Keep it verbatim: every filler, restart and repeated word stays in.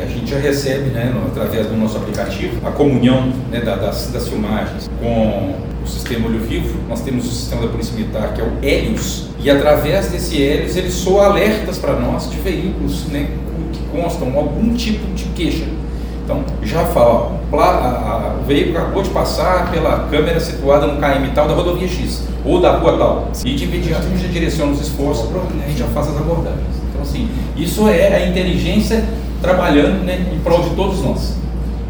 a gente já recebe, né, no, através do nosso aplicativo, a comunhão, né, da, das, das filmagens com o sistema Olho Vivo. Nós temos o sistema da Polícia Militar, que é o Helios, e através desse Helios ele soa alertas para nós de veículos, né, que constam algum tipo de queixa. Então, já fala, ó, a, a, o veículo acabou de passar pela câmera situada no K M tal da rodovia X, ou da rua tal, e de imediato a gente já direciona os esforços, a gente já faz as abordagens. Então, assim, isso é a inteligência trabalhando, né, em prol de todos nós.